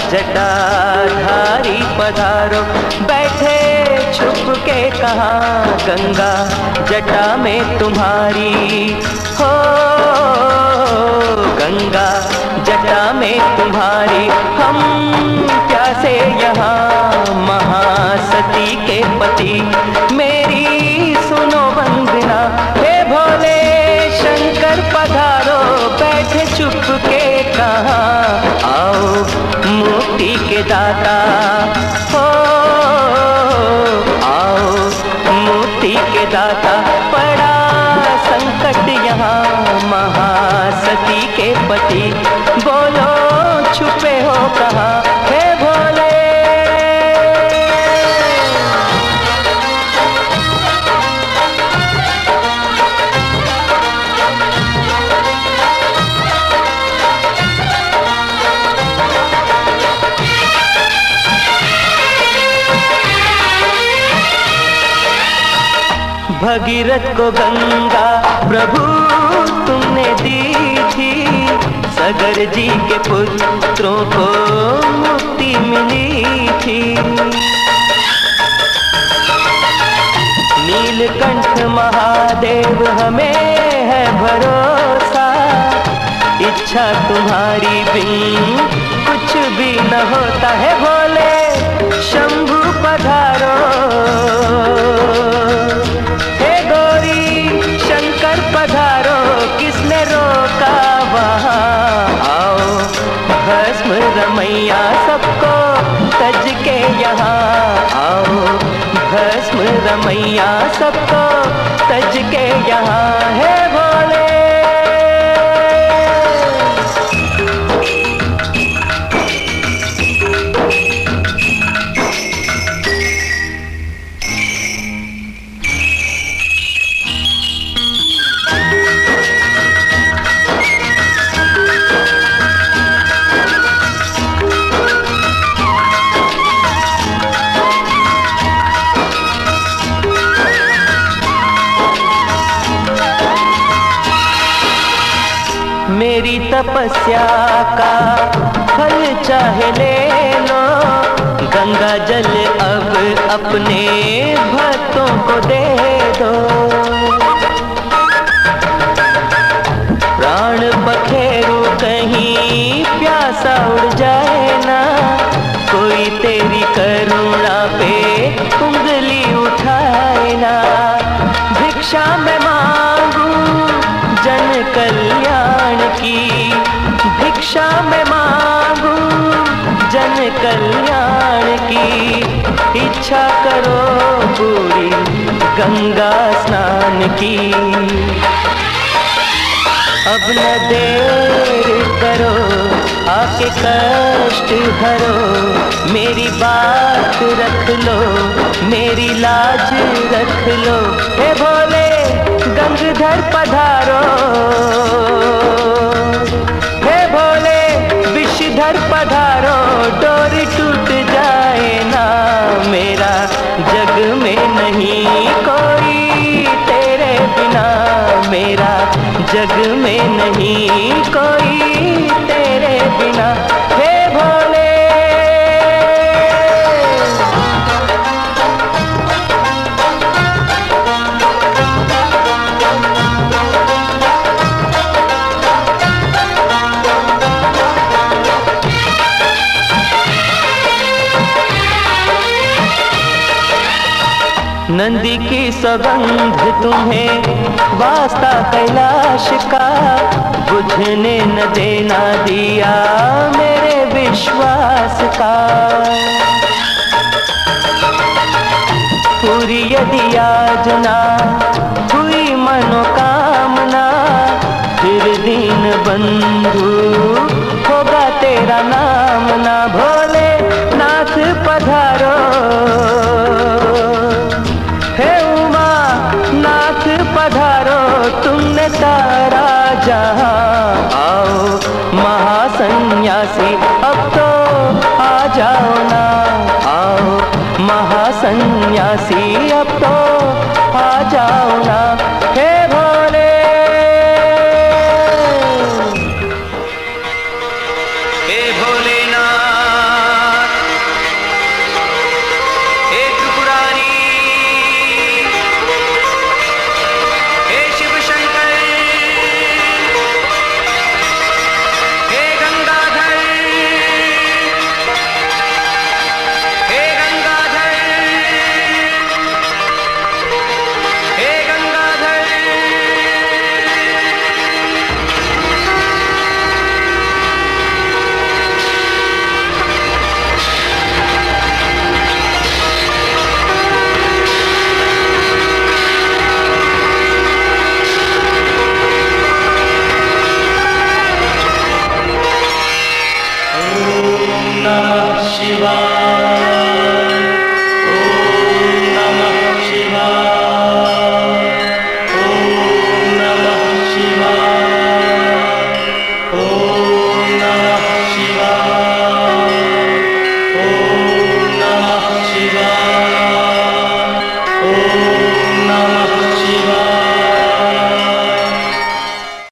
जटाधारी पधारो, बैठे छुप के कहाँ गंगा जटा में तुम्हारी हो, गंगा जटा में तुम्हारी। हम प्यासे यहाँ महासती के पति, मेरी सुनो वंदना। हे भोले शंकर पधारो, बैठे चुप के कहाँ, आओ मुक्ति के दाता हो, आओ मुक्ति के दाता। पड़ा संकट यहाँ महासती के पति, बोलो छुपे हो कहाँ हे भोले। भगीरथ को गंगा प्रभु तुमने दी थी, सगर जी के पुत्रों को मुक्ति मिली थी। नीलकंठ महादेव हमें है भरोसा, इच्छा तुम्हारी बिन कुछ भी न होता है। भोले शंभु पधारो, पधारो किसने रोका वहाँ, आओ भस्म रमैया सबको तज के यहाँ, आओ भस्म रमैया सबको तज के यहाँ है भोले। मेरी तपस्या का फल चाहे ले लो, गंगा जल अब अपने भक्तों को दे दो। प्राण पखेरु कहीं प्यासा उड़ जाए ना, कोई तेरी करुणा पे उंगली उठाए ना। भिक्षा में मांगू जन कल्याण की, भिक्षा में मांगू जन कल्याण की। इच्छा करो पूरी गंगा स्नान की, अब न देर करो आके कष्ट हरो। मेरी बात रख लो, मेरी लाज रख लो। हे भोले गंगधर पधारो, हे भोले विषधर पधारो। डोरी टूट जाए ना मेरा, जग में नहीं कोई तेरे बिना, मेरा जग में नहीं कोई तेरे बिना हे भोले। नंदी की सौगंध तुम्हें वास्ता कैलाश का, बुझने न देना दिया मेरे विश्वास का। पूरी यदि याजना हुई मनोकामना, फिर दीन बंधु होगा तेरा नाम ना। भोले नाथ पधारो, हे उमा नाथ पधारो। तुमने तारा जहाँ, आओ महासन्यासी अब तो आ जाओ ना। आओ महासन्यासी अब तो आ जाओ ना हे